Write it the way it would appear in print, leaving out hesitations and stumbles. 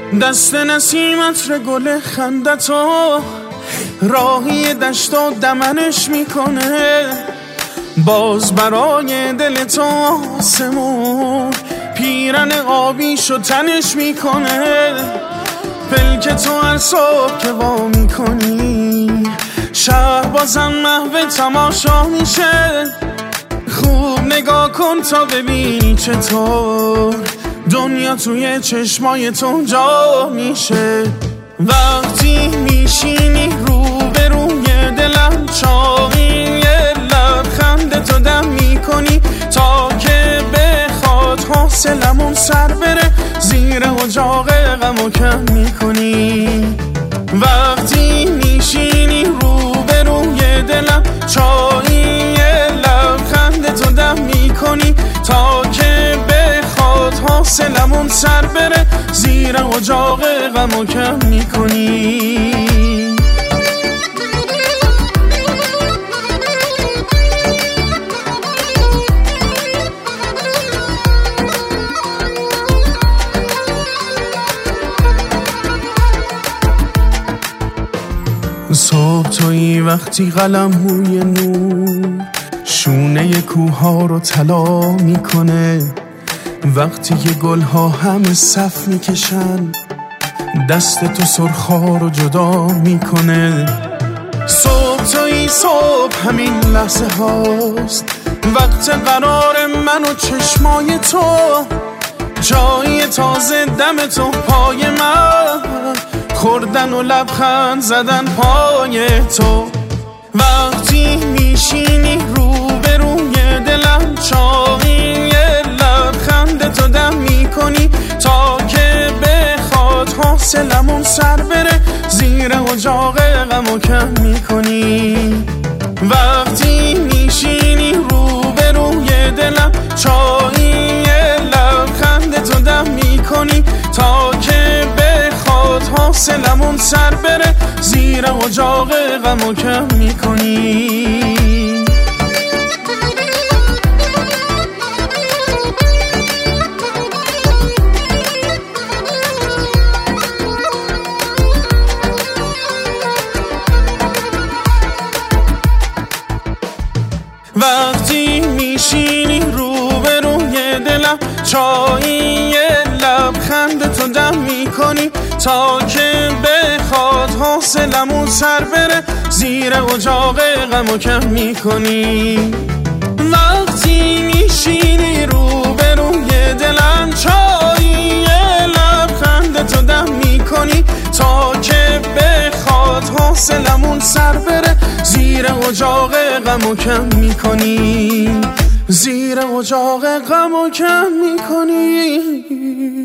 دست نسیمت ره گل خندتو راهی دشت و دمنش میکنه، باز برای دل تو آسمون پیرن آبیشو تنش میکنه. پلک تو هر صبح که وا میکنی شهر بازم محو تماشا میشه. خوب نگاه کن تا ببینی چطور دنیا توی چشمای تو جا میشه. وقتی میشینی روبروی دلم چاقی، یه لبخند تو دم میکنی تا که بخواد حوصلمون سر بره، زیر اجاق غمو کم میکنی. وقتی میشینی روبروی دلم چاقی، یه لبخند تو دم میکنی تا که بخواد حوصلمون سر بره، زیر اجاق غمو کم میکنی. صبح تویی وقتی قلم‌موی نور شونه کوها رو طلا میکنه، وقتی که گلها همه صف میکشن دست تو سرخا رو جدا میکنه. صبح تویی صبح همین لحظه هاست، وقت قرار من و چشمای تو، جایی تازه دم تو پای من، خوردن و لبخند زدن پای تو. وقتی میشینی روبروی دلم چاقی، یه لبخند تو دم میکنی تا که بخواد حوصلمون سر بره، زیر اجاق غمو کم میکنی. وقتی میشینی روبروی دلم چاقی، یه لبخند تو دم میکنی تا که بخواد حوصلمون سر بره، زیر اجاق غمو کم میکنی. وقتی میشینی روبروی دلم چایی، یه لبخند تو دم میکنی تا که بخواد حوصلمون سر بره، زیر اجاق غمو کم میکنی. وقتی میشینی روبروی دلم چایی، یه لبخند تو دم میکنی تا که بخواد حوصلمون سر بره، زیر اجاق غمو کم میکنی، زیر اجاق غمو کم میکنی.